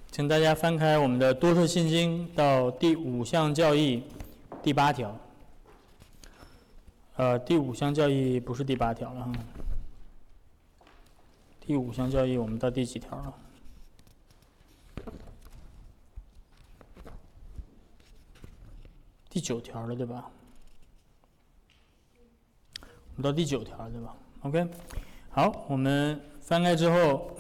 请大家翻开我们的多特信经到第5项教义第8条。第5项教义不是第8条了哈。第5项教义我们到第几条了？第9条了，对吧？我们到第9条了，对吧 ？OK， 好，我们翻开之后，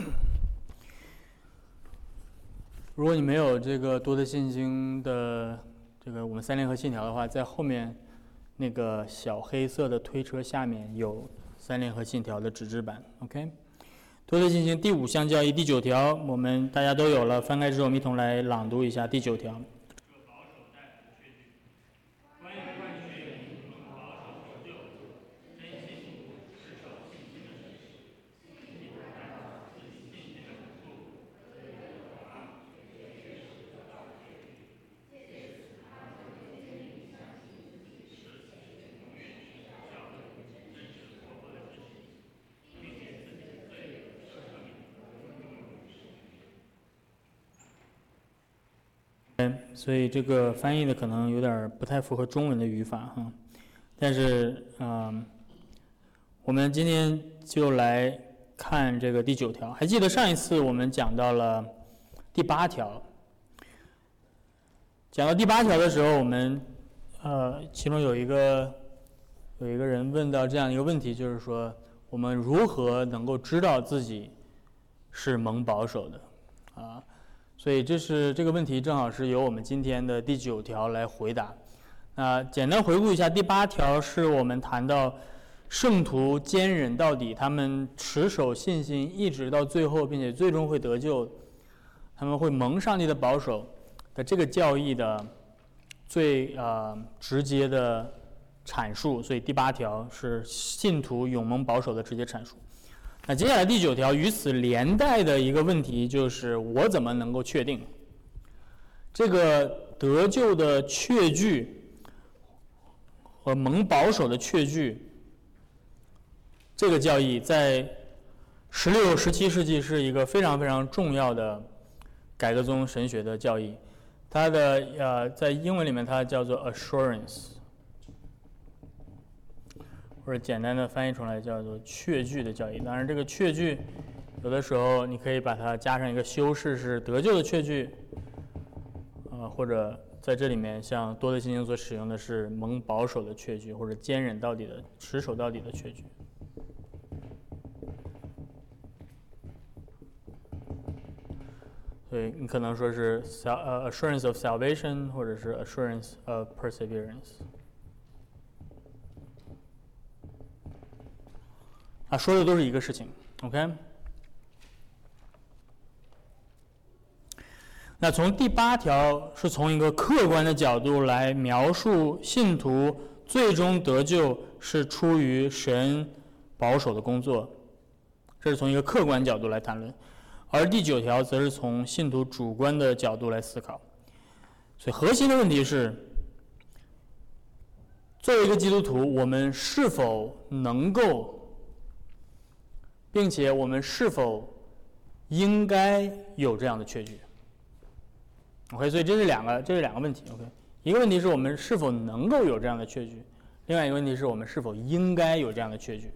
如果你没有这个多特信经的这个我们3联合信条的话，在后面那个小黑色的推车下面有3联合信条的纸质版。OK， 多特信经第5项教义第9条，我们大家都有了，翻开之后我们一同来朗读一下第9条。所以这个翻译的可能有点不太符合中文的语法哈，但是我们今天就来看这个第9条。还记得上一次我们讲到了第8条，讲到第8条的时候，我们其中有一个人问到这样一个问题，就是说我们如何能够知道自己是蒙保守的啊？所以这个问题正好是由我们今天的第9条来回答。简单回顾一下，第8条是我们谈到圣徒坚忍到底，他们持守信心一直到最后，并且最终会得救，他们会蒙上帝的保守的这个教义的最直接的阐述。所以第8条是信徒永蒙保守的直接阐述。那接下来第9条与此连带的一个问题就是，我怎么能够确定这个得救的确据和蒙保守的确据？这个教义在16、17世纪是一个非常非常重要的改革宗神学的教义，它的在英文里面它叫做 assurance。或者简单的翻译出来叫做确据的教义。当然这个确据有的时候你可以把它加上一个修饰，是得救的确据，或者在这里面像多特信经所使用的是蒙保守的确据，或者坚忍到底的持守到底的确据。所以你可能说是assurance of salvation， 或者是 assurance of perseverance。说的都是一个事情 ，OK。那从第8条是从一个客观的角度来描述信徒最终得救是出于神保守的工作，这是从一个客观角度来谈论；而第9条则是从信徒主观的角度来思考。所以核心的问题是，作为一个基督徒，我们是否能够，并且我们是否应该有这样的确据 ？OK， 所以这是两个问题。OK， 一个问题是我们是否能够有这样的确据，另外一个问题是我们是否应该有这样的确据。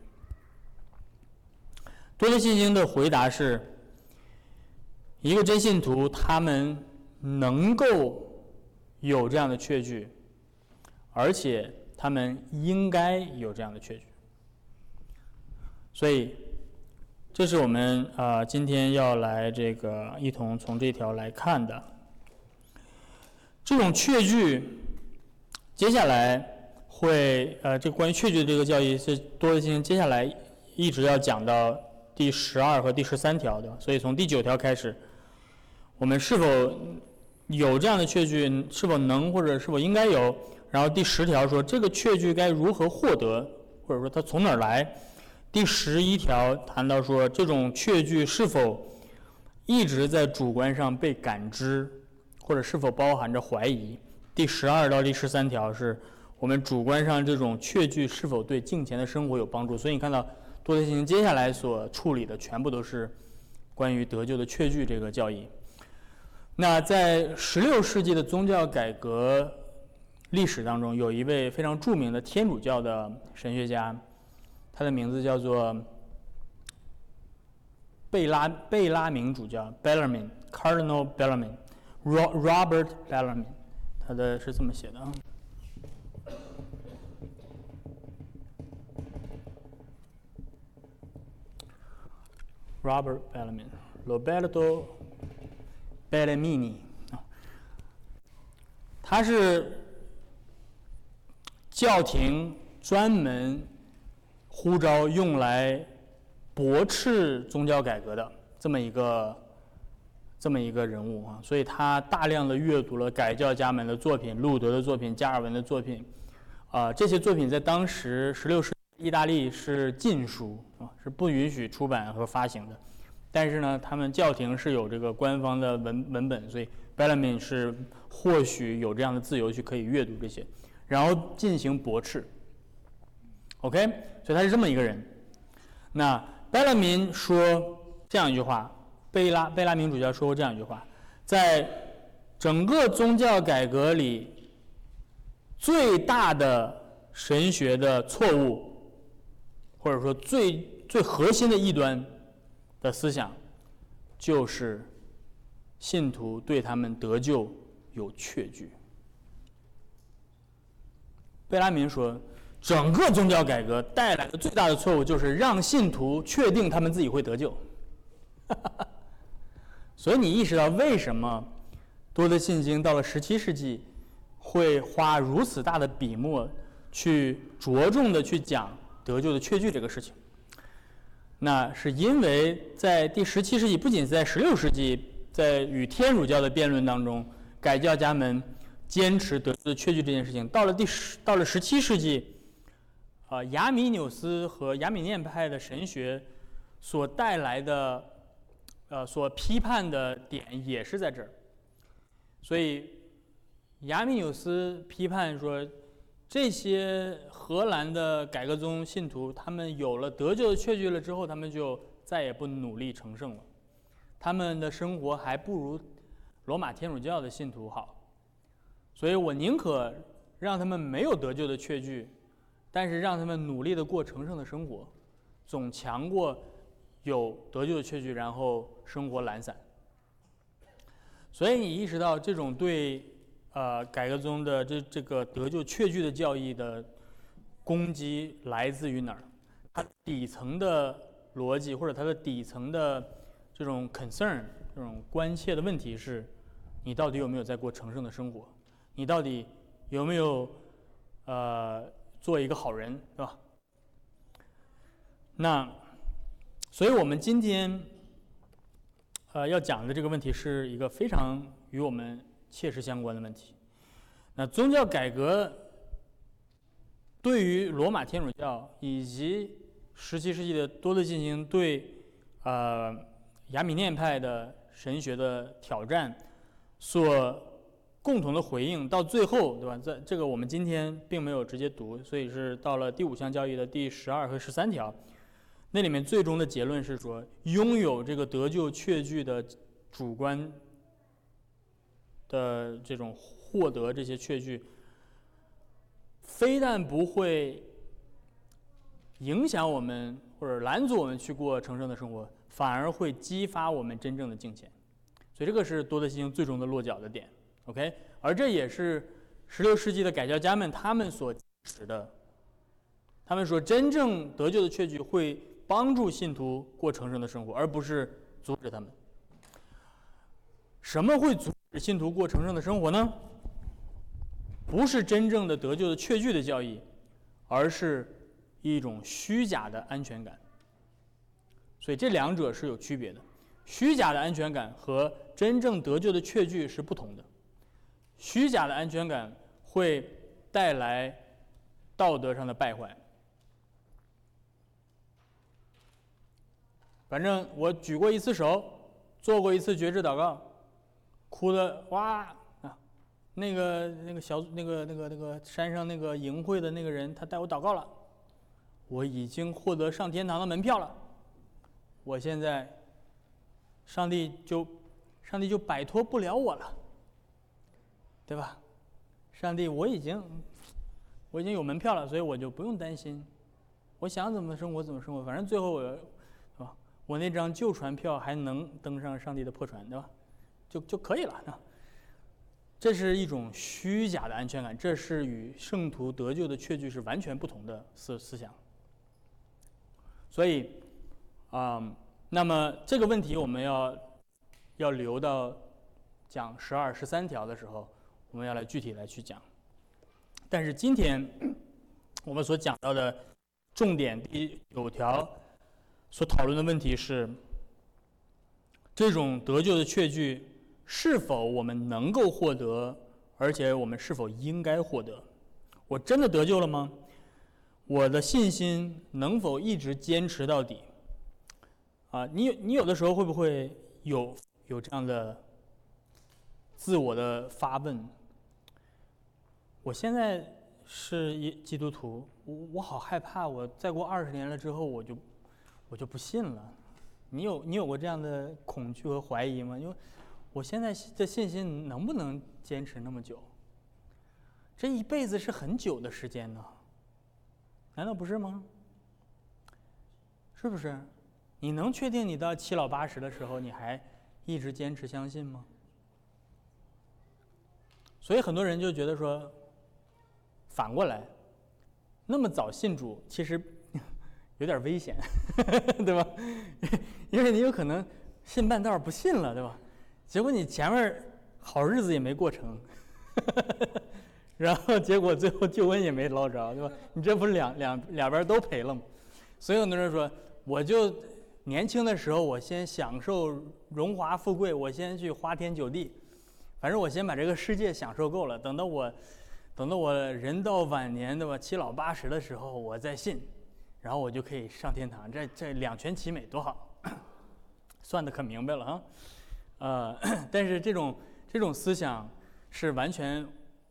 多特信经的回答是：一个真信徒他们能够有这样的确据，而且他们应该有这样的确据。所以这是我们今天要来这个一同从这条来看的。这种确据，接下来会这关于确据的这个教义是多特信经接下来一直要讲到第12和第13条的，所以从第9条开始，我们是否有这样的确据，是否能或者是否应该有，然后第10条说这个确据该如何获得，或者说它从哪儿来。第11条谈到说这种确据是否一直在主观上被感知，或者是否包含着怀疑。第12到第13条是我们主观上这种确据是否对敬虔的生活有帮助。所以你看到多特信经接下来所处理的全部都是关于得救的确据这个教义。 那在16世纪的宗教改革历史当中，有一位非常著名的天主教的神学家，他的名字叫做贝拉明主教 Bellarmine Cardinal Bellarmine Robert Bellarmine， 他的是这么写的啊。Robert Bellarmine Roberto Bellarmine， 他是教廷专门呼召用来驳斥宗教改革的这么一个人物啊，所以他大量的阅读了改教家们的作品、路德的作品、加尔文的作品，这些作品在当时16世纪意大利是禁书啊，是不允许出版和发行的。但是呢，他们教廷是有这个官方的文本，所以 Bellarmine 是或许有这样的自由去可以阅读这些，然后进行驳斥。OK， 所以他是这么一个人。那 Bellarmine 说这样一句话，贝拉明主教说过这样一句话，在整个宗教改革里，最大的神学的错误，或者说最核心的异端的思想，就是信徒对他们得救有确据。贝拉明说，整个宗教改革带来的最大的错误就是让信徒确定他们自己会得救。所以你意识到为什么多德信经到了17世纪会花如此大的笔墨去着重的去讲得救的确据这个事情。那是因为在第17世纪，不仅在16世纪，在与天主教的辩论当中，改教家们坚持得救的确据这件事情，到了17世纪，亚米纽斯和亚米念派的神学所带来的，所批判的点也是在这儿。所以亚米纽斯批判说，这些荷兰的改革宗信徒，他们有了得救的确据了之后，他们就再也不努力成圣了，他们的生活还不如罗马天主教的信徒好，所以我宁可让他们没有得救的确据，但是让他们努力的过成圣的生活，总强过有得救的确据然后生活懒散。所以你意识到这种对改革宗的这个得救确据的教义的攻击来自于哪儿？它底层的逻辑或者它的底层的这种 concern， 这种关切的问题是：你到底有没有在过成圣的生活？你到底有没有做一个好人，对吧？那所以我们今天要讲的这个问题是一个非常与我们切实相关的问题。那宗教改革对于罗马天主教以及17世纪的多德进行对亚米念派的神学的挑战所共同的回应，到最后，对吧？在这个我们今天并没有直接读，所以是到了第5项教义的第12和13条，那里面最终的结论是说，拥有这个得救确据的主观的这种获得这些确据，非但不会影响我们或者拦阻我们去过成圣的生活，反而会激发我们真正的敬虔。所以这个是多德信经最终的落脚的点。OK， 而这也是16世纪的改教家们他们所坚持的。他们说，真正得救的确据会帮助信徒过成圣的生活，而不是阻止他们。什么会阻止信徒过成圣的生活呢？不是真正的得救的确据的教义，而是一种虚假的安全感。所以这两者是有区别的。虚假的安全感和真正得救的确据是不同的。虚假的安全感会带来道德上的败坏。反正我举过一次手，做过一次觉知祷告，哭的哇啊！那个山上那个营会的那个人，他带我祷告了，我已经获得上天堂的门票了。我现在，上帝就上帝就摆脱不了我了，对吧？上帝，我已经有门票了，所以我就不用担心，我想怎么生活怎么生活，反正最后我那张旧船票还能登上上帝的破船，对吧？就可以了啊。这是一种虚假的安全感，这是与圣徒得救的确据是完全不同的思想。所以，那么这个问题我们要留到讲12、13条的时候，我们要来具体来去讲。但是今天我们所讲到的重点第9条所讨论的问题是，这种得救的确据是否我们能够获得，而且我们是否应该获得？我真的得救了吗？我的信心能否一直坚持到底？你有的时候会不会有这样的自我的发问？我现在是基督徒，我好害怕，我再过20年了之后，我就不信了。你有过这样的恐惧和怀疑吗？因为我现在的信心能不能坚持那么久？这一辈子是很久的时间呢，难道不是吗？是不是？你能确定你到7老80的时候，你还一直坚持相信吗？所以很多人就觉得说，反过来，那么早信主，其实有点危险，对吧？因为你有可能信半道不信了，对吧？结果你前面好日子也没过成，然后结果最后救恩也没捞着，对吧？你这不是两边都赔了吗？所以很多人说，我就年轻的时候，我先享受荣华富贵，我先去花天酒地，反正我先把这个世界享受够了，等到我人到晚年，对吧？7老80的时候，我再信，然后我就可以上天堂，这两全其美，多好！算得可明白了哈。但是这种思想是完全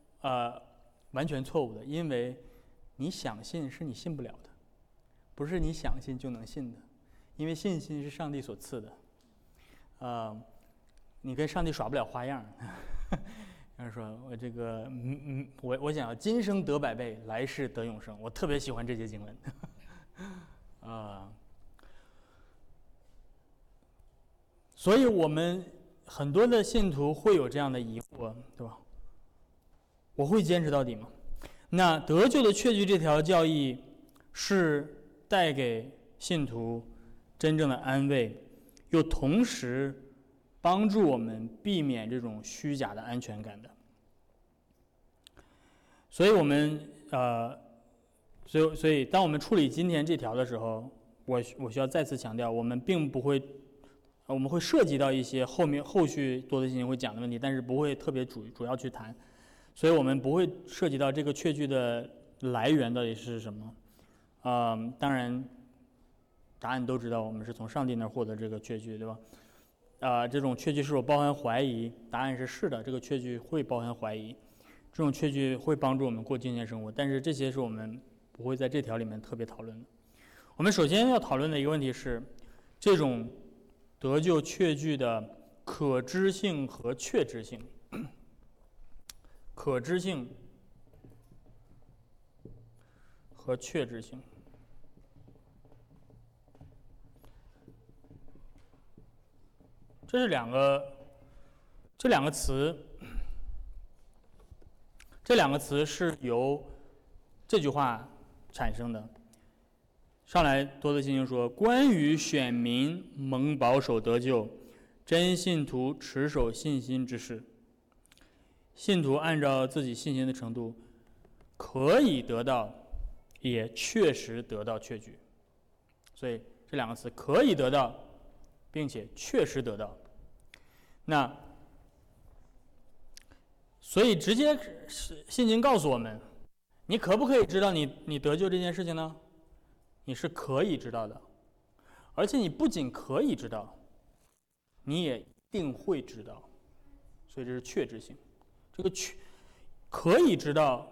错误的，因为你想信是你信不了的，不是你想信就能信的，因为信心是上帝所赐的。你跟上帝耍不了花样。有人说我这个我想要今生得100倍，来世得永生，我特别喜欢这节经文。所以我们很多的信徒会有这样的疑惑，对吧？我会坚持到底吗？那得救的确据这条教义是带给信徒真正的安慰，又同时帮助我们避免这种虚假的安全感的。所以我们所以当我们处理今天这条的时候，我需要再次强调，我们会涉及到一些后续多德信经会讲的问题，但是不会特别主要去谈，所以我们不会涉及到这个确据的来源到底是什么。当然答案都知道，我们是从上帝那儿获得这个确据，对吧？这种确据是否包含怀疑？答案是的，这个确据会包含怀疑，这种确据会帮助我们过敬虔生活，但是这些是我们不会在这条里面特别讨论的。我们首先要讨论的一个问题是，这种得救确据的可知性和确知性。可知性和确知性，这两个词，这两个词是由这句话产生的。上来多德信经说，关于选民蒙保守得救，真信徒持守信心之事，信徒按照自己信心的程度可以得到，也确实得到确据。所以这两个词，可以得到并且确实得到。那所以直接信经告诉我们，你可不可以知道你得救这件事情呢？你是可以知道的，而且你不仅可以知道，你也一定会知道。所以这是确知性。这个可以知道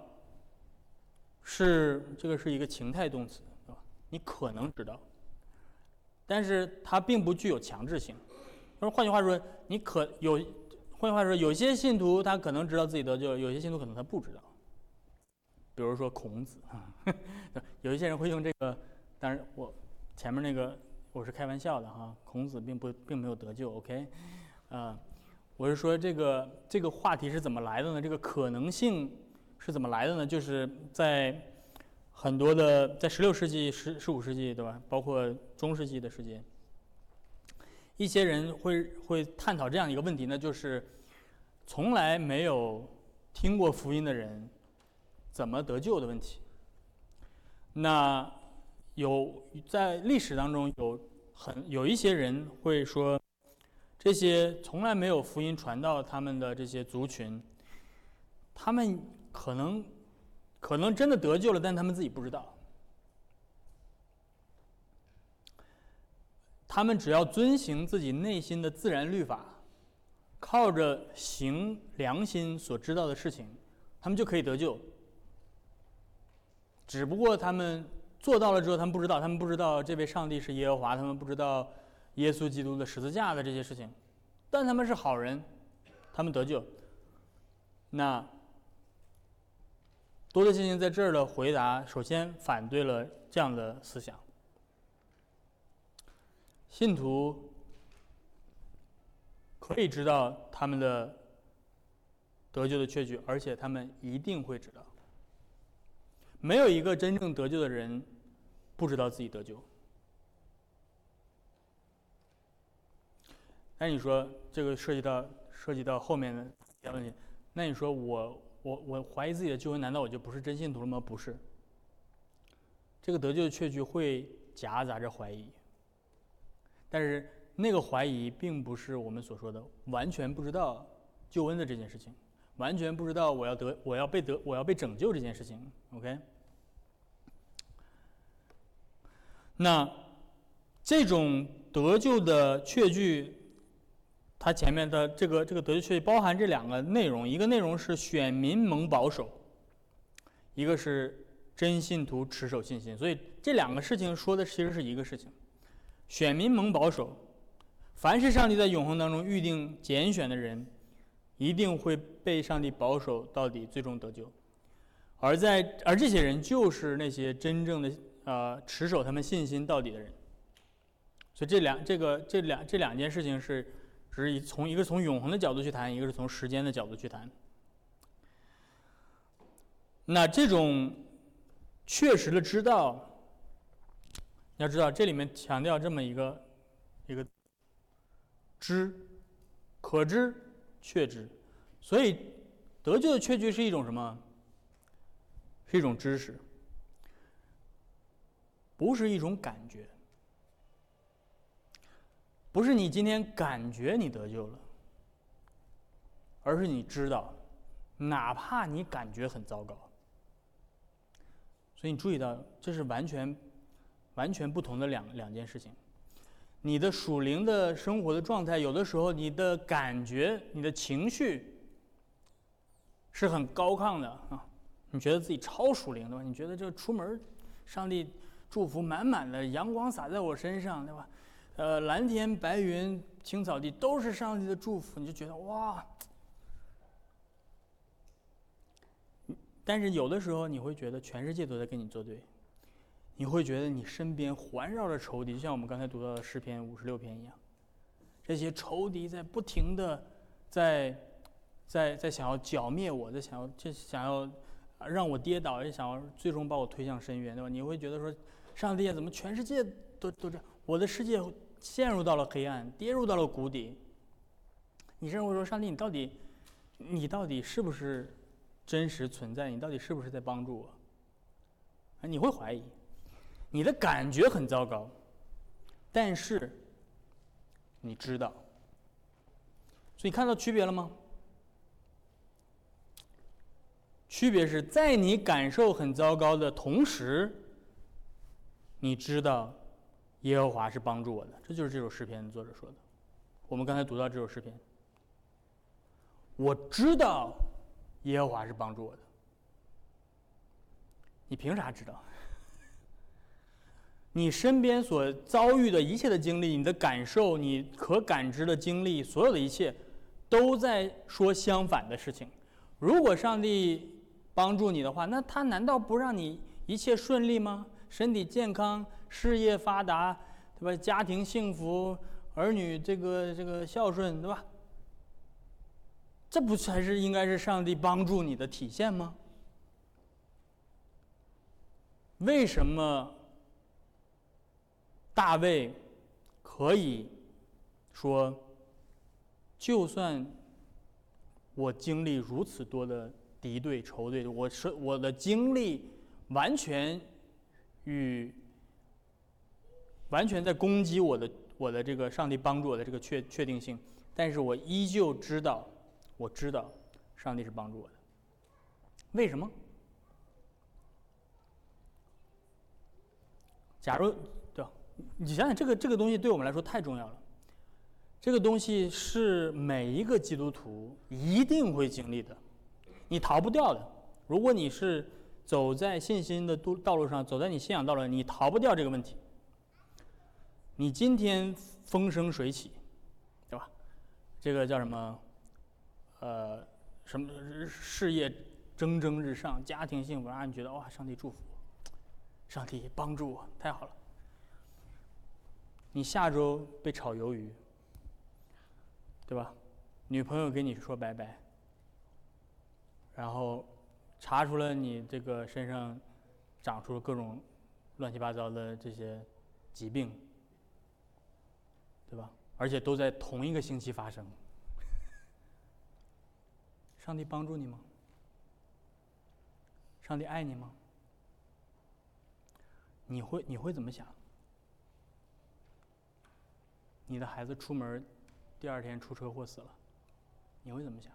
是一个情态动词，对吧？你可能知道，但是它并不具有强制性。 换句话说，换句话说，有些信徒他可能知道自己得救，有些信徒可能他不知道。比如说孔子有一些人会用这个，当然我前面那个我是开玩笑的哈，孔子并没有得救 ，OK， 我是说这个话题是怎么来的呢？这个可能性是怎么来的呢？就是在很多的在16世纪、15世纪，对吧？包括中世纪的世界，一些人会探讨这样一个问题呢，就是从来没有听过福音的人怎么得救的问题。那在历史当中有一些人会说，这些从来没有福音传到他们的这些族群，他们可能真的得救了，但他们自己不知道。他们只要遵行自己内心的自然律法，靠着行良心所知道的事情，他们就可以得救。只不过他们做到了之后，他们不知道这位上帝是耶和华，他们不知道耶稣基督的十字架的这些事情，但他们是好人，他们得救。那多德先生在这儿的回答，首先反对了这样的思想。信徒可以知道他们的得救的确据，而且他们一定会知道。没有一个真正得救的人不知道自己得救。那你说这个涉及到后面的问题，那你说我怀疑自己的救恩，难道我就不是真信徒了吗？不是。这个得救的确据会夹杂着怀疑，但是那个怀疑并不是我们所说的完全不知道救恩的这件事情，完全不知道我要被拯救这件事情。OK， 那这种得救的确据，它前面的这个得救确据包含这两个内容，一个内容是选民蒙保守，一个是真信徒持守信心。所以这两个事情说的其实是一个事情。选民蒙保守，凡是上帝在永恒当中预定拣选的人，一定会被上帝保守到底，最终得救。而这些人就是那些真正的持守他们信心到底的人。所以这两件事情是一个是从永恒的角度去谈，一个是从时间的角度去谈。那这种确实的知道，要知道这里面强调这么一个知，可知确知。所以得救的确据是一种什么？是一种知识，不是一种感觉。不是你今天感觉你得救了，而是你知道，哪怕你感觉很糟糕。所以你注意到，这是完全不同的两件事情。你的属灵的生活的状态，有的时候你的感觉、你的情绪是很高亢的啊，你觉得自己超属灵，对吧？你觉得这出门，上帝祝福满满的，阳光洒在我身上，对吧？蓝天白云、青草地都是上帝的祝福，你就觉得哇。但是有的时候你会觉得全世界都在跟你作对，你会觉得你身边环绕着仇敌，就像我们刚才读到的诗篇56篇一样，这些仇敌在不停的在想要剿灭我，想要让我跌倒，也想要最终把我推向深渊，对吧？你会觉得说，上帝怎么全世界都这样，我的世界陷入到了黑暗，跌入到了谷底。你甚至会说，上帝，你到底是不是真实存在？你到底是不是在帮助我？你会怀疑，你的感觉很糟糕，但是你知道。所以你看到区别了吗？区别是在你感受很糟糕的同时，你知道耶和华是帮助我的。这就是这首诗篇的作者说的。我们刚才读到这首诗篇，我知道耶和华是帮助我的。你凭啥知道？ 你身边所遭遇的一切的经历，你的感受，你可感知的经历，所有的一切，都在说相反的事情。如果上帝帮助你的话，那他难道不让你一切顺利吗？身体健康，事业发达，对吧？家庭幸福，儿女这个孝顺，对吧？这不才是应该是上帝帮助你的体现吗？为什么大卫可以说，就算我经历如此多的敌对仇对，我的经历完全在攻击我的这个上帝帮助我的这个确定性，但是我依旧知道，我知道上帝是帮助我的。为什么？假如对吧？你想想这个东西对我们来说太重要了。这个东西是每一个基督徒一定会经历的，你逃不掉的。如果你是走在信心的道路上，走在你信仰道路上，你逃不掉这个问题。你今天风生水起，对吧？这个叫什么？什么事业蒸蒸日上，家庭幸福，让你觉得哇，上帝祝福我，上帝帮助我，太好了。你下周被炒鱿鱼，对吧？女朋友给你说拜拜，然后查出了你这个身上长出了各种乱七八糟的这些疾病，对吧？而且都在同一个星期发生。上帝帮助你吗？上帝爱你吗？你会怎么想？你的孩子出门，第二天出车祸死了，你会怎么想？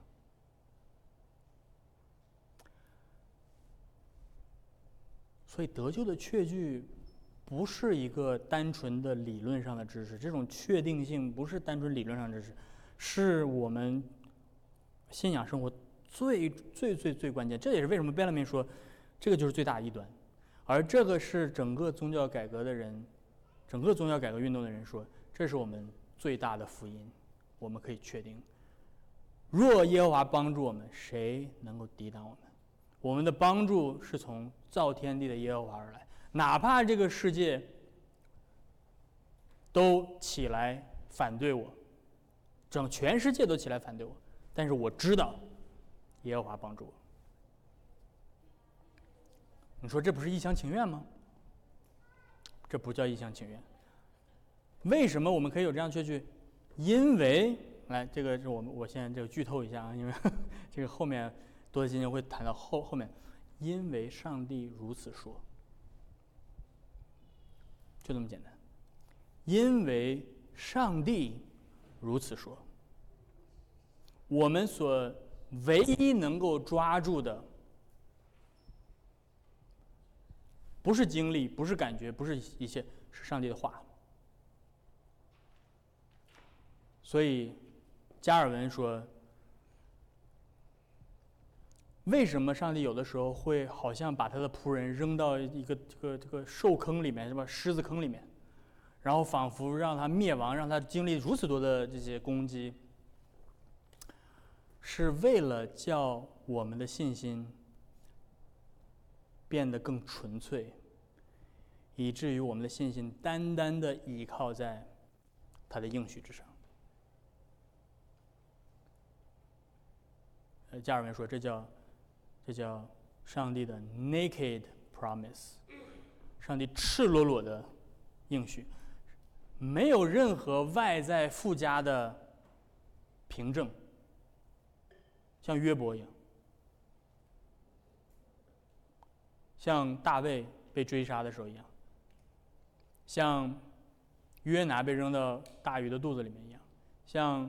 所以得救的确据不是一个单纯的理论上的知识，这种确定性不是单纯理论上的知识，是我们信仰生活最关键。这也是为什么贝勒明说，这个就是最大异端，而这个是整个宗教改革的人，整个宗教改革运动的人说，这是我们最大的福音。我们可以确定，若耶和华帮助我们，谁能够抵挡我们？我们的帮助是从造天地的耶和华而来，哪怕这个世界都起来反对我，全世界都起来反对我，但是我知道耶和华帮助我。你说这不是一厢情愿吗？这不叫一厢情愿。为什么我们可以有这样确据？因为来，这个是我现在这个剧透一下啊，因为这个后面多的今天会谈到后面，因为上帝如此说，就这么简单。因为上帝如此说，我们所唯一能够抓住的，不是经历，不是感觉，不是一切，是上帝的话。所以加尔文说，为什么上帝有的时候会好像把他的仆人扔到一个这个兽坑里面，是吧？狮子坑里面，然后仿佛让他灭亡，让他经历如此多的这些攻击，是为了叫我们的信心变得更纯粹，以至于我们的信心单单的依靠在他的应许之上。加尔文说，这叫上帝的 naked promise， 上帝赤裸裸的应许，没有任何外在附加的凭证，像约伯一样，像大卫被追杀的时候一样，像约拿被扔到大鱼的肚子里面一样，像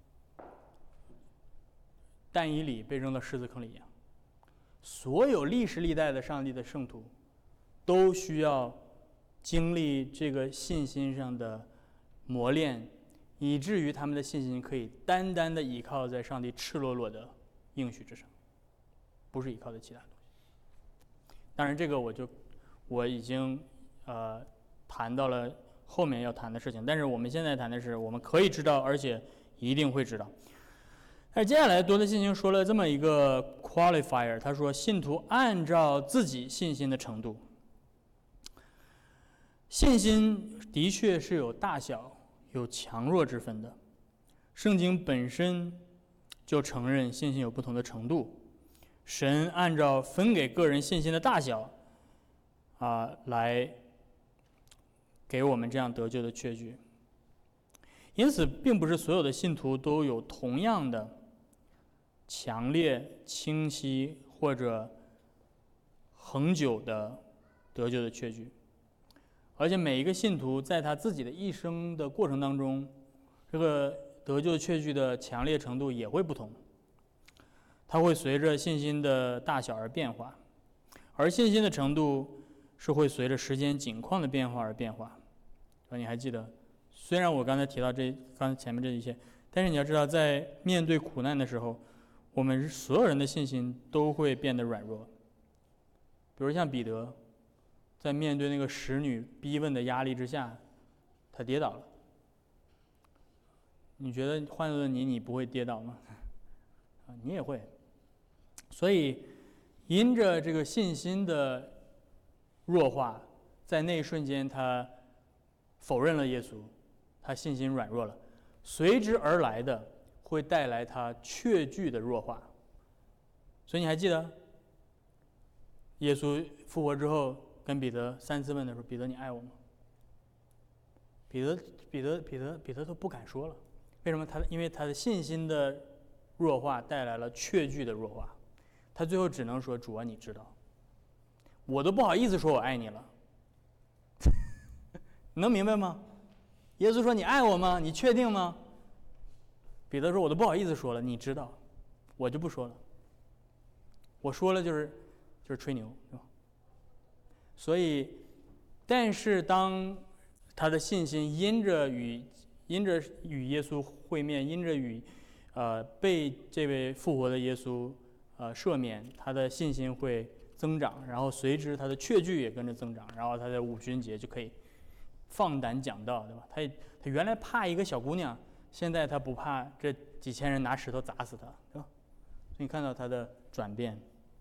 但以理被扔到狮子坑里一样。所有历史历代的上帝的圣徒都需要经历这个信心上的磨练，以至于他们的信心可以单单的依靠在上帝赤裸裸的应许之上，不是依靠的其他东西。当然这个我已经谈到了后面要谈的事情，但是我们现在谈的是我们可以知道，而且一定会知道。但是接下来多德信经说了这么一个 qualifier， 他说信徒按照自己信心的程度。信心的确是有大小、有强弱之分的。圣经本身就承认信心有不同的程度，神按照分给个人信心的大小来给我们这样得救的确据。因此，并不是所有的信徒都有同样的强烈、清晰或者恒久的得救的确据。而且每一个信徒在他自己的一生的过程当中，这个得救确据的强烈程度也会不同，它会随着信心的大小而变化，而信心的程度是会随着时间景况的变化而变化。你还记得，虽然我刚才提到刚才前面这一切，但是你要知道，在面对苦难的时候，我们所有人的信心都会变得软弱。比如像彼得，在面对那个使女逼问的压力之下，他跌倒了。你觉得换做你不会跌倒吗？你也会。所以，因着这个信心的弱化，在那一瞬间他否认了耶稣，他信心软弱了，随之而来的会带来他确据的弱化。所以你还记得，耶稣复活之后跟彼得3次问的时候，彼得你爱我吗？彼得都不敢说了。为什么？因为他的信心的弱化带来了确据的弱化，他最后只能说主啊你知道，我都不好意思说我爱你了。你能明白吗？耶稣说你爱我吗？你确定吗？彼得说我都不好意思说了，你知道，我就不说了，我说了就是吹牛，是吧？所以，但是当他的信心因着与耶稣会面，因着与被这位复活的耶稣赦免，他的信心会增长，然后随之他的确据也跟着增长，然后他在五旬节就可以放胆讲道，对吧？他原来怕一个小姑娘，现在他不怕这几千人拿石头砸死他，对吧？所以你看到他的转变。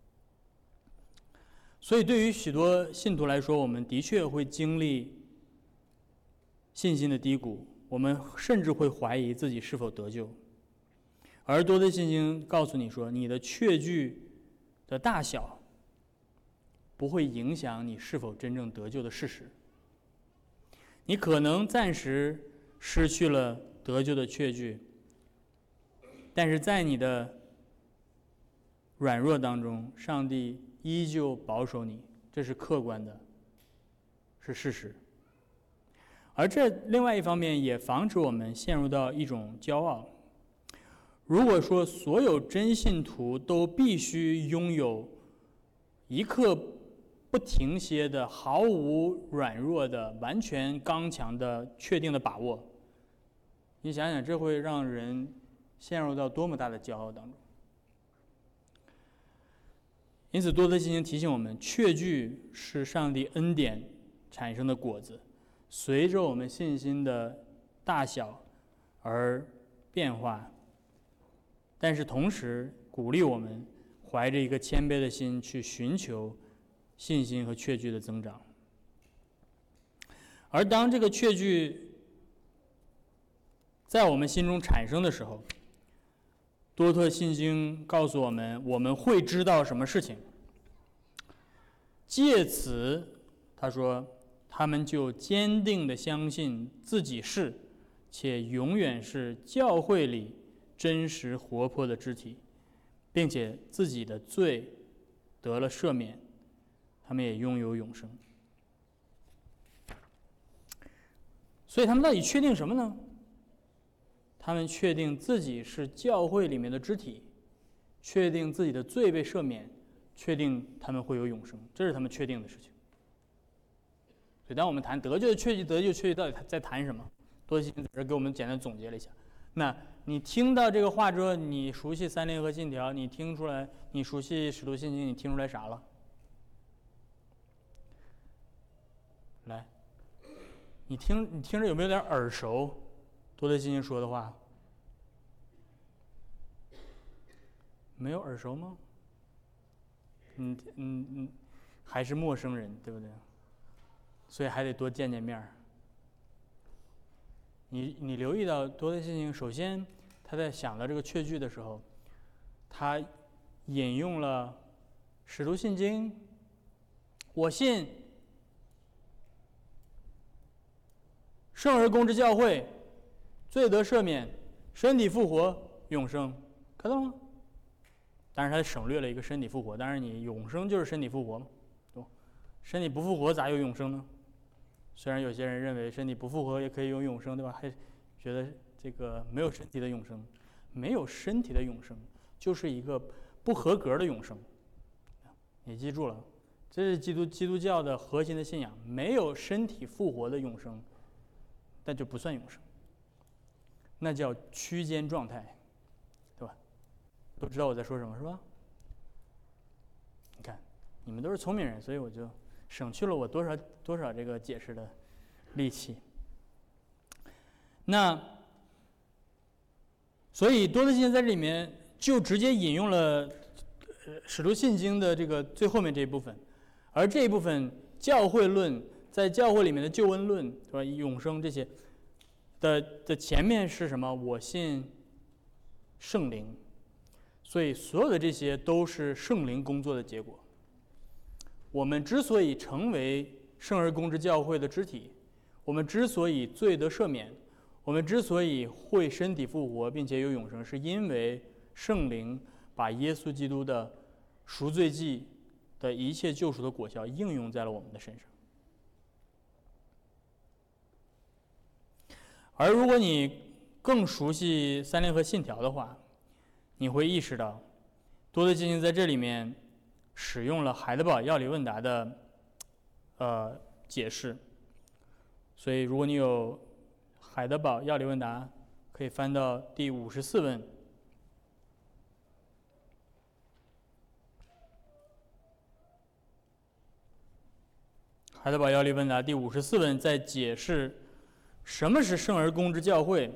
所以对于许多信徒来说，我们的确会经历信心的低谷，我们甚至会怀疑自己是否得救。而多德信经告诉你说，你的确据的大小不会影响你是否真正得救的事实。你可能暂时失去了得救的确据，但是在你的软弱当中，上帝依旧保守你，这是客观的，是事实。而这另外一方面也防止我们陷入到一种骄傲。如果说所有真信徒都必须拥有一刻不停歇的、毫无软弱的、完全刚强的、确定的把握，你想想，这会让人陷入到多么大的骄傲当中。因此，多德信经提醒我们，确据是上帝恩典产生的果子，随着我们信心的大小而变化，但是同时鼓励我们怀着一个谦卑的心去寻求信心和确据的增长。而当这个确据在我们心中产生的时候，多特信经告诉我们，我们会知道什么事情。借此，他说，他们就坚定地相信自己是，且永远是教会里真实活泼的肢体，并且自己的罪得了赦免，他们也拥有永生。所以他们到底确定什么呢？他们确定自己是教会里面的肢体，确定自己的罪被赦免，确定他们会有永生，这是他们确定的事情。所以当我们谈得救的确据，得救确据到底在谈什么？多德信经在这给我们简单总结了一下。那你听到这个话之后，你熟悉三联合信条，你听出来，你熟悉使徒信经，你听出来啥了？来， 你听着有没有点耳熟？多德金说的话，没有耳熟吗？还是陌生人，对不对？所以还得多见面儿。你留意到多德金，首先他在想到这个确据的时候，他引用了《使徒信经》，我信圣而公之教会，罪得赦免，身体复活，永生，看到了吗？但是他省略了一个身体复活，当然你永生就是身体复活嘛，对吧？身体不复活咋有永生呢？虽然有些人认为身体不复活也可以有永生，对吧？还觉得这个没有身体的永生，没有身体的永生就是一个不合格的永生。你记住了，这是基督教的核心的信仰，没有身体复活的永生，那就不算永生，那叫区间状态，对吧？都知道我在说什么是吧？你看，你们都是聪明人，所以我就省去了我多少这个解释的力气。那所以多德金在这里面就直接引用了使徒信经的这个最后面这一部分，而这一部分教会论，在教会里面的救恩论，对吧？永生这些的前面是什么？我信圣灵，所以所有的这些都是圣灵工作的结果。我们之所以成为圣而公之教会的肢体，我们之所以罪得赦免，我们之所以会身体复活并且有永生，是因为圣灵把耶稣基督的赎罪祭的一切救赎的果效应用在了我们的身上。而如果你更熟悉三联合信条的话，你会意识到多德金在这里面使用了海德堡要理问答的解释。所以如果你有海德堡要理问答，可以翻到第54问。海德堡要理问答第54问在解释什么是圣而公之教会。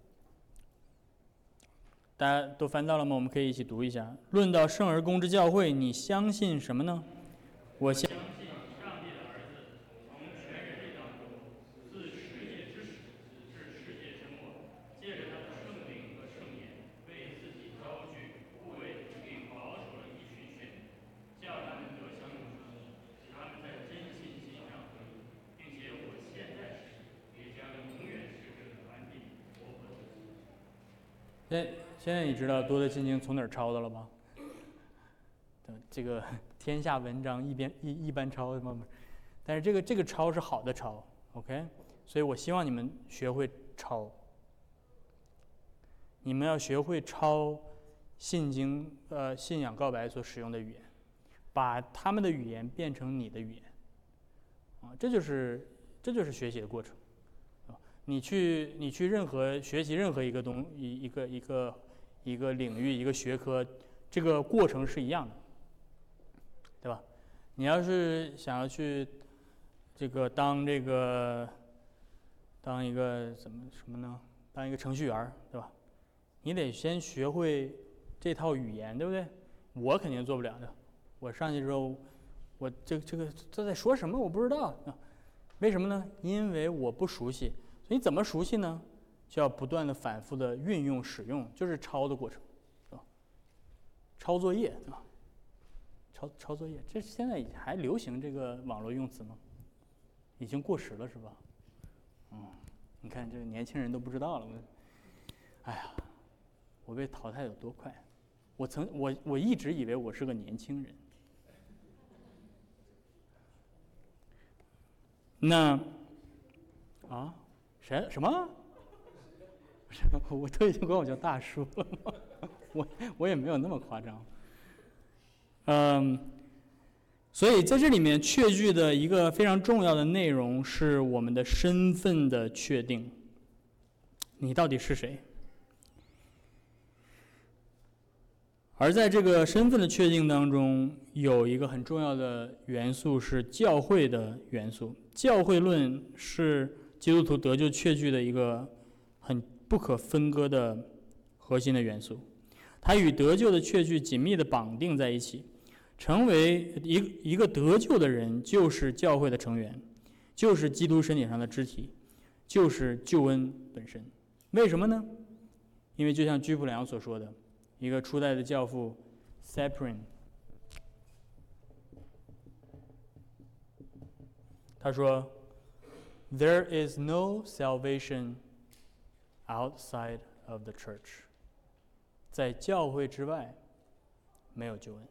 大家都翻到了吗？我们可以一起读一下。论到圣而公之教会，你相信什么呢？我相信上帝的儿子从全人类当中，自世界之始至世界之末，借着他的圣灵和圣言，为自己招聚护卫并保守了一群选民，叫他们得享永生，使他们在真信心上合一，并且我现在是，也将永远是这个安定活泼的主。现在你知道多德心经从哪儿抄的了吗？这个天下文章一般抄吗？但是这个抄是好的抄 ，OK？ 所以我希望你们学会抄，你们要学会抄信经信仰告白所使用的语言，把他们的语言变成你的语言，这就是学习的过程。你去任何学习任何一个一个领域一个学科，这个过程是一样的，对吧？你要是想要去这个当一个什么呢？当一个程序员，对吧？你得先学会这套语言，对不对？我肯定做不了的。我上去之后，我这在说什么我不知道啊？为什么呢？因为我不熟悉。所以你怎么熟悉呢？就要不断的反复的运用使用，就是抄的过程，是吧？抄作业，对吧？抄作业，这现在还流行这个网络用词吗？已经过时了是吧？你看这个年轻人都不知道了。哎呀，我被淘汰有多快？我一直以为我是个年轻人。那什么？我都已经管我叫大叔了，我也没有那么夸张。所以在这里面确据的一个非常重要的内容是我们的身份的确定。你到底是谁？而在这个身份的确定当中，有一个很重要的元素是教会的元素。教会论是基督徒得救确据的一个很不可分割的核心的元素。它与得救的确据紧密地绑定在一起，成为一个得救的人，就是教会的成员，就是基督身体上的肢体，就是救恩本身。为什么呢？因为就像居普良所说的，一个初代的教父 Cyprian， 他说 There is no salvation outside of the church， 在教会之外没有救恩。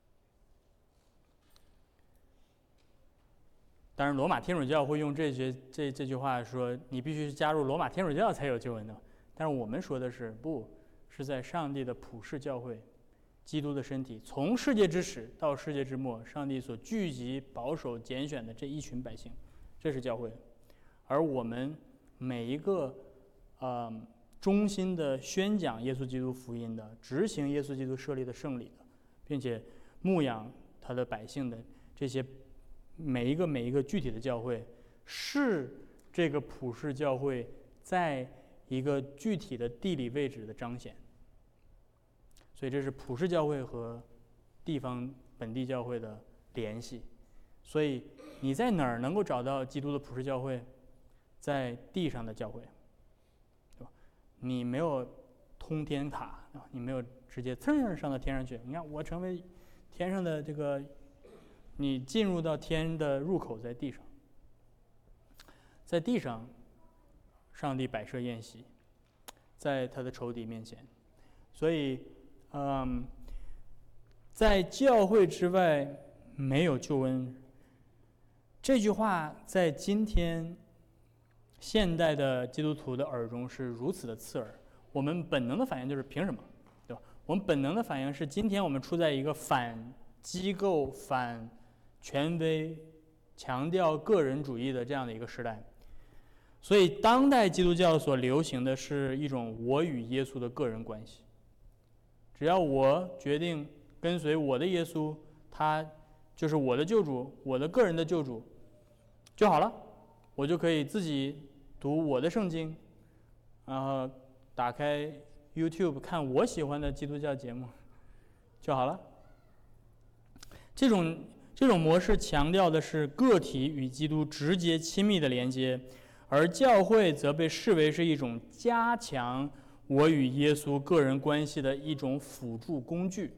当然，罗马天主教会用这句话说，你必须是加入罗马天主教才有救恩的。但是我们说的是，不是在上帝的普世教会，基督的身体，从世界之始到世界之末，上帝所聚集、保守、拣选的这一群百姓，这是教会。而我们每一个忠心的宣讲耶稣基督福音的、执行耶稣基督设立的圣礼的，并且牧养他的百姓的这些每一个具体的教会，是这个普世教会在一个具体的地理位置的彰显。所以这是普世教会和地方本地教会的联系。所以你在哪儿能够找到基督的普世教会？在地上的教会，对吧？你没有通天塔，你没有直接噌上到天上去。你看，我成为天上的这个，你进入到天的入口在地上，在地上，上帝摆设宴席，在他的仇敌面前。所以，在教会之外没有救恩。这句话在今天现代的基督徒的耳中是如此的刺耳，我们本能的反应就是凭什么，对吧？我们本能的反应是，今天我们处在一个反机构、反权威、强调个人主义的这样的一个时代，所以当代基督教所流行的是一种我与耶稣的个人关系。只要我决定跟随我的耶稣，他就是我的救主，我的个人的救主就好了，我就可以自己读我的圣经，然后打开 YouTube 看我喜欢的基督教节目就好了。这种模式强调的是个体与基督直接亲密的连接，而教会则被视为是一种加强我与耶稣个人关系的一种辅助工具。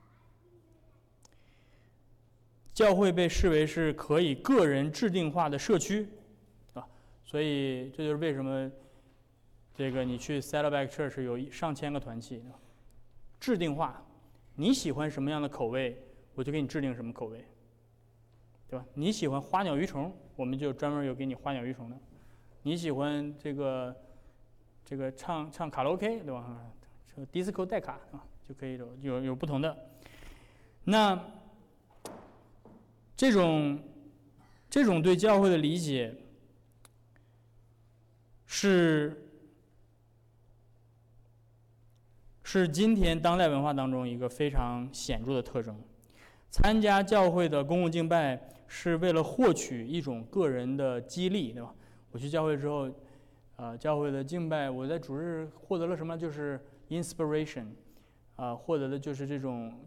教会被视为是可以个人制定化的社区，所以这就是为什么这个你去 Saddleback Church 有上千个团契，制定化，你喜欢什么样的口味，我就给你制定什么口味，对吧？你喜欢花鸟鱼虫，我们就专门有给你花鸟鱼虫的；你喜欢这个唱卡拉 OK， 对吧？这个 disco 带卡啊，就可以有不同的。那这种对教会的理解是今天当代文化当中一个非常显著的特征。参加教会的公共敬拜是为了获取一种个人的激励，对吧？我去教会之后，教会的敬拜，我在主日获得了什么？就是 inspiration， 获得的就是这种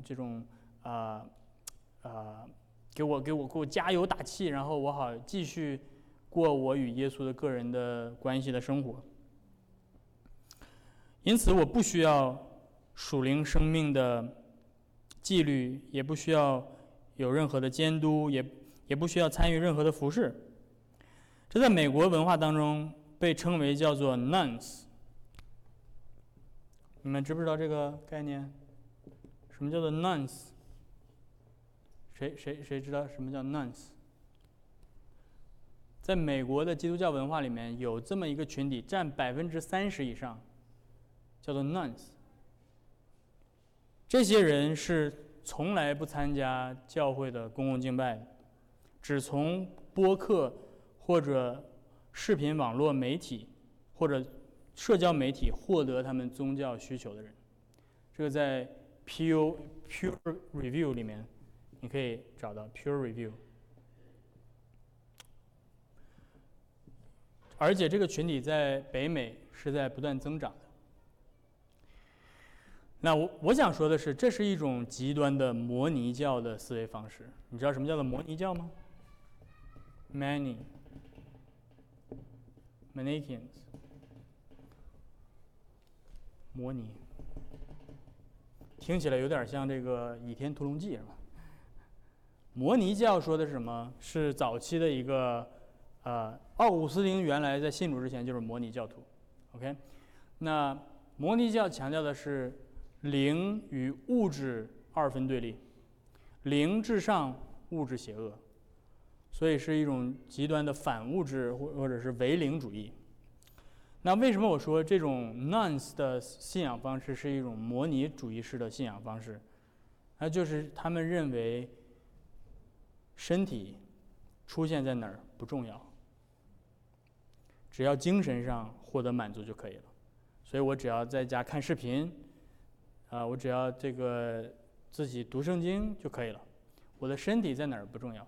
给我加油打气，然后我好继续过我与耶稣的个人的关系的生活。因此，我不需要属灵生命的纪律，也不需要有任何的监督，也不需要参与任何的服侍。这在美国文化当中被称为叫做 nuns。你们知不知道这个概念？什么叫做 nuns？ 谁知道什么叫 nuns？ 在美国的基督教文化里面有这么一个群体，占30%以上，叫做 nuns。这些人是从来不参加教会的公共敬拜的，只从播客或者视频网络媒体或者社交媒体获得他们宗教需求的人。这个在 Pure Review 里面你可以找到 Pure Review。 而且这个群体在北美是在不断增长的。那我想说的是，这是一种极端的摩尼教的思维方式。你知道什么叫做摩尼教吗 ？Manicheans， 摩尼，听起来有点像这个《倚天屠龙记》是吧？摩尼教说的是什么？是早期的一个奥古斯丁原来在信主之前就是摩尼教徒。OK， 那摩尼教强调的是灵与物质二分对立，灵至上，物质邪恶，所以是一种极端的反物质或者是唯灵主义。那为什么我说这种 nuns 的信仰方式是一种摩尼主义式的信仰方式？那就是他们认为身体出现在哪儿不重要，只要精神上获得满足就可以了。所以我只要在家看视频，我只要这个自己读圣经就可以了，我的身体在哪儿不重要。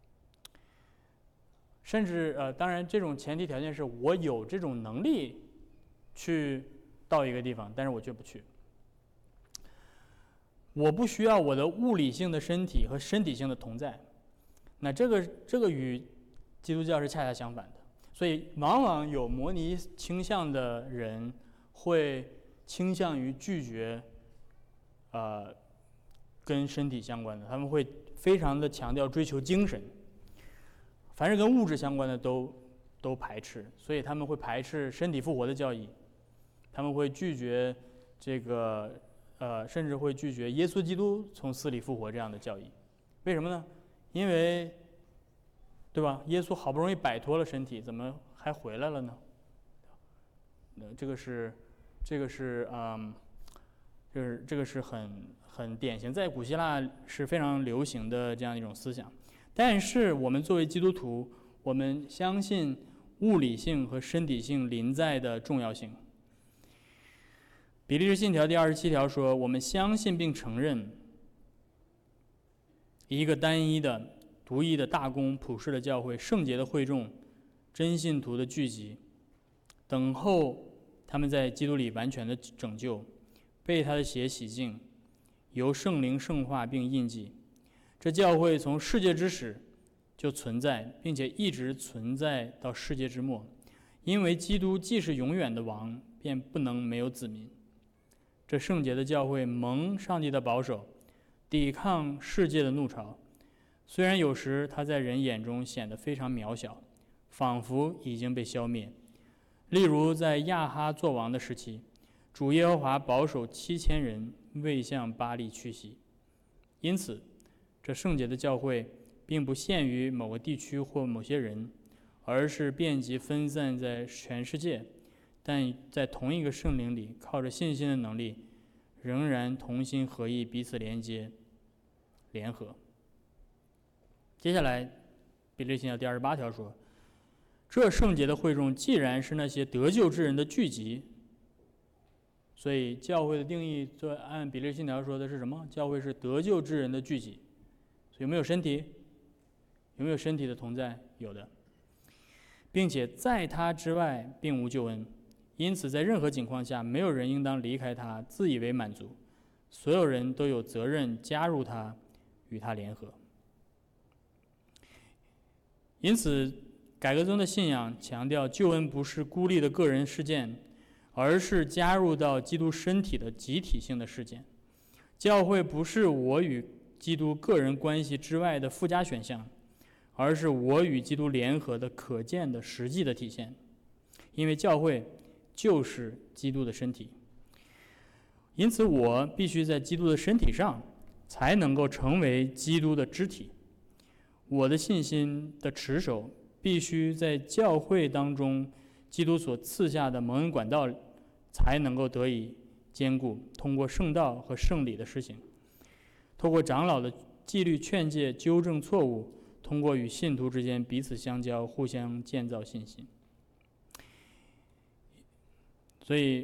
甚至当然这种前提条件是我有这种能力去到一个地方，但是我却不去。我不需要我的物理性的身体和身体性的同在。那这个与基督教是恰恰相反的。所以往往有摩尼倾向的人会倾向于拒绝跟身体相关的，他们会非常的强调追求精神，凡是跟物质相关的都排斥，所以他们会排斥身体复活的教义，他们会拒绝这个甚至会拒绝耶稣基督从死里复活这样的教义。为什么呢？因为对吧？耶稣好不容易摆脱了身体，怎么还回来了呢？这个是很典型，在古希腊是非常流行的这样一种思想。但是我们作为基督徒，我们相信物理性和身体性临在的重要性。比利时信条第27条说，我们相信并承认一个单一的独一的大公普世的教会，圣洁的会众，真信徒的聚集，等候他们在基督里完全的拯救，被他的血洗净，由圣灵圣化并印记。这教会从世界之始就存在，并且一直存在到世界之末，因为基督既是永远的王，便不能没有子民。这圣洁的教会蒙上帝的保守，抵抗世界的怒潮。虽然有时他在人眼中显得非常渺小，仿佛已经被消灭。例如在亚哈作王的时期，主耶和华保守7000人未向巴力屈膝。因此这圣洁的教会并不限于某个地区或某些人，而是遍及分散在全世界，但在同一个圣灵里，靠着信心的能力，仍然同心合意，彼此连接联合。接下来比利时信条第28条说，这圣洁的会众既然是那些得救之人的聚集，所以教会的定义按比利时信条说的是什么？教会是得救之人的聚集。有没有身体？有没有身体的同在？有的，并且在他之外并无救恩，因此在任何情况下，没有人应当离开他，自以为满足。所有人都有责任加入他，与他联合。因此改革宗的信仰强调，救恩不是孤立的个人事件，而是加入到基督身体的集体性的事件。教会不是我与基督个人关系之外的附加选项，而是我与基督联合的可见的实际的体现。因为教会就是基督的身体，因此我必须在基督的身体上才能够成为基督的肢体。我的信心的持守必须在教会当中基督所赐下的蒙恩管道才能够得以坚固，通过圣道和圣礼的施行，透过长老的纪律劝诫纠正错误，通过与信徒之间彼此相交，互相建造信心。所以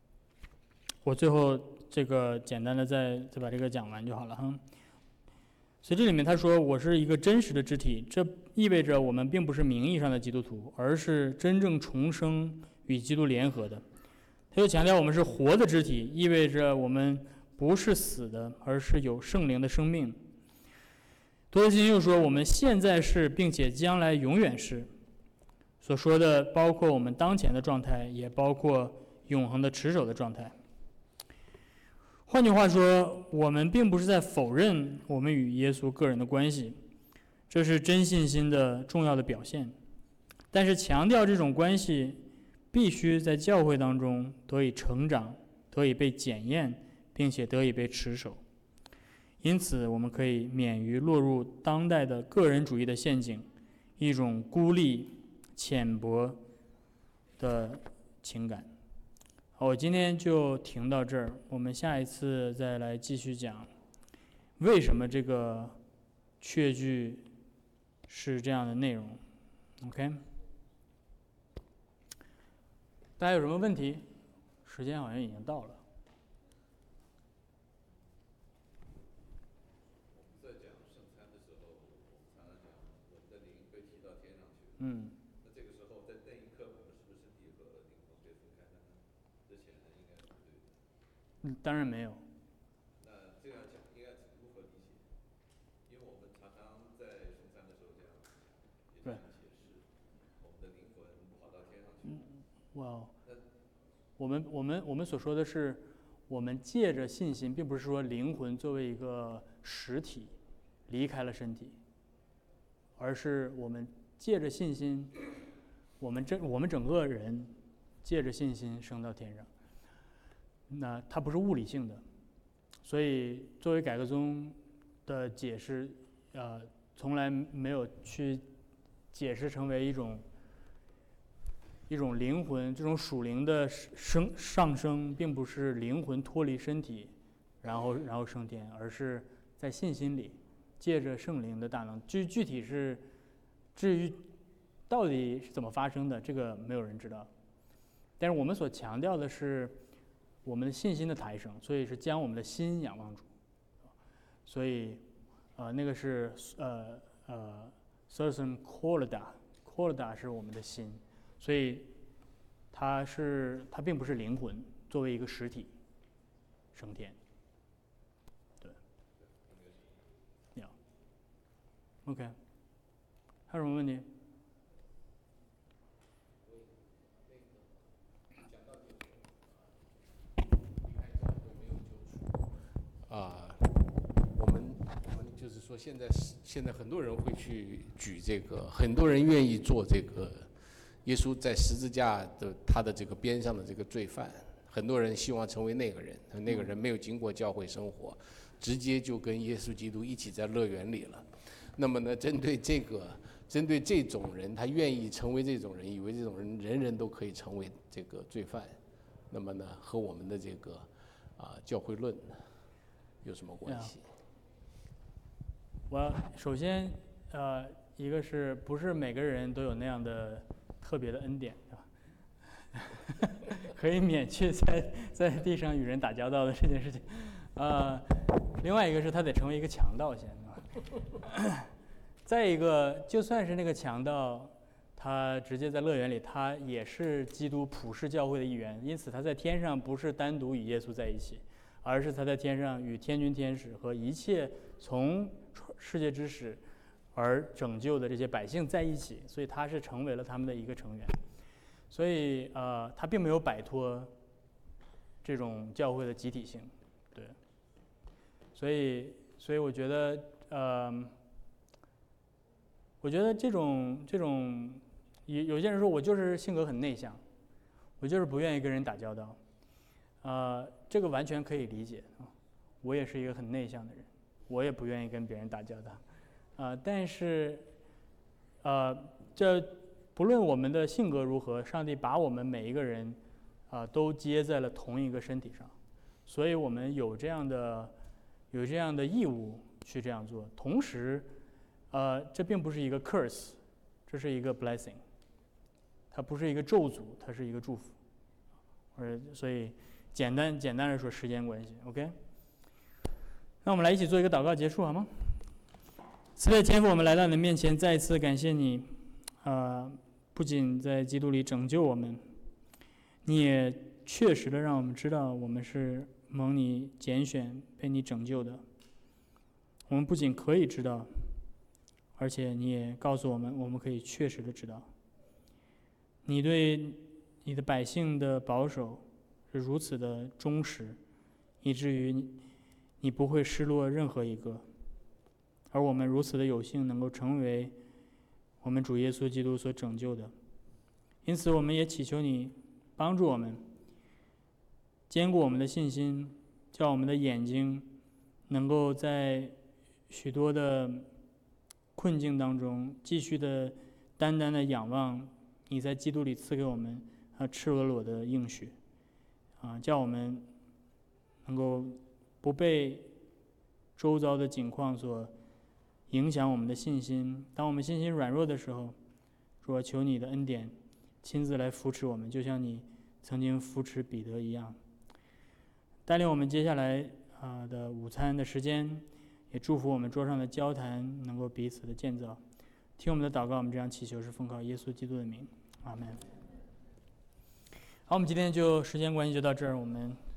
我最后这个简单的再把这个讲完就好了哈。 所以这里面他说我是一个真实的肢体，这意味着我们并不是名义上的基督徒，而是真正重生与基督联合的。他又强调我们是活的肢体，意味着我们不是死的，而是有圣灵的生命。多德金又说我们现在是，并且将来永远是。所说的包括我们当前的状态，也包括永恒的持守的状态。换句话说，我们并不是在否认我们与耶稣个人的关系，这是真信心的重要的表现。但是强调这种关系必须在教会当中得以成长，得以被检验，并且得以被持守。因此，我们可以免于落入当代的个人主义的陷阱，一种孤立、浅薄的情感。好，我今天就停到这儿，我们下一次再来继续讲为什么这个确据是这样的内容。OK， 大家有什么问题？时间好像已经到了。 在讲圣餐的时候，我们常常讲我们的灵被提到天上去。那这个时候在那一刻，我们是不是身体和灵魂被分开了呢？这显然应该是不对的。 当然没有。 那这样讲应该如何理解？因为我们常常在圣餐的时候这样也这样解释，我们的灵魂跑到天上去了。 我们所说的是，我们借着信心，并不是说灵魂作为一个实体离开了身体，而是我们借着信心，我们整个人借着信心升到天上。那它不是物理性的，所以作为改革宗的解释，从来没有去解释成为一种灵魂，这种属灵的上升，并不是灵魂脱离身体，然后升天，而是在信心里，借着圣灵的大能。具体是，至于到底是怎么发生的，这个没有人知道。但是我们所强调的是我们的信心的抬升，所以是将我们的心仰望主。所以，那个是Sursum Corda 是我们的心。所以它并不是灵魂作为一个实体升天。对。OK， 还有什么问题？ 我们就是说，现在很多人会去举这个，很多人愿意做这个。耶稣在十字架的他的这个边上的这个罪犯，很多人希望成为那个人，那个人没有经过教会生活，直接就跟耶稣基督一起在乐园里了。那么呢，针对这种人，他愿意成为这种人，以为这种人人人都可以成为这个罪犯，那么呢，和我们的这个教会论有什么关系？ 我首先一个是不是每个人都有那样的特别的恩典，对吧？可以免去在地上与人打交道的这件事情。另外一个是他得成为一个强盗先，再一个，就算是那个强盗，他直接在乐园里，他也是基督普世教会的一员，因此他在天上不是单独与耶稣在一起，而是他在天上与天军天使和一切从世界之始而拯救的这些百姓在一起，所以他是成为了他们的一个成员。所以他并没有摆脱这种教会的集体性，对。所以我觉得这种有些人说我就是性格很内向，我就是不愿意跟人打交道，这个完全可以理解啊。我也是一个很内向的人，我也不愿意跟别人打交道，但是这不论我们的性格如何，上帝把我们每一个人都接在了同一个身体上，所以我们有这样的义务去这样做。同时，这并不是一个 curse， 这是一个 blessing， 它不是一个咒诅，它是一个祝福。所以简单的说，时间关系 ，OK。那我们来一起做一个祷告结束好吗？ 慈悲天父，我们来到你的面前，再一次感谢你，不仅在基督里拯救我们，你也确实的让我们知道我们是蒙你拣选、被你拯救的。我们不仅可以知道，而且你也告诉我们，我们可以确实的知道，你对你的百姓的保守是如此的忠实，以至于你不会失落任何一个。而我们如此的有幸能够成为我们主耶稣基督所拯救的，因此我们也祈求你帮助我们，坚固我们的信心，叫我们的眼睛能够在许多的困境当中继续的单单的仰望你在基督里赐给我们赤裸裸的应许，叫我们能够不被周遭的境况所影响我们的信心。当我们信心软弱的时候，主啊，求你的恩典亲自来扶持我们，就像你曾经扶持彼得一样，带领我们接下来的午餐的时间，也祝福我们桌上的交谈能够彼此的建造。听我们的祷告，我们这样祈求是奉靠耶稣基督的名，阿门。好，我们今天就时间关系就到这儿，我们